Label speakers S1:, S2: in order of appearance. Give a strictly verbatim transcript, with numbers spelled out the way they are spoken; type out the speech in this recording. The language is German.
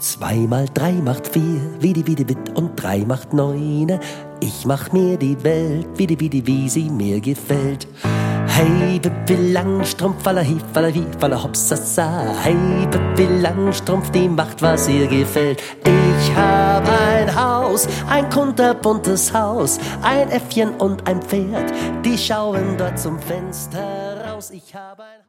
S1: Zwei mal drei macht vier, Widi Widi Wit, und drei macht neune. Ich mach mir die Welt, Widi Widi, wie sie mir gefällt. Hey, Pippi Langstrumpf, falla hi, falla hi, falla hopsasa. Hey, Pippi Langstrumpf, die macht, was ihr gefällt. Ich hab ein Haus, ein kunterbuntes Haus, ein Äffchen und ein Pferd, die schauen dort zum Fenster raus. Ich hab ein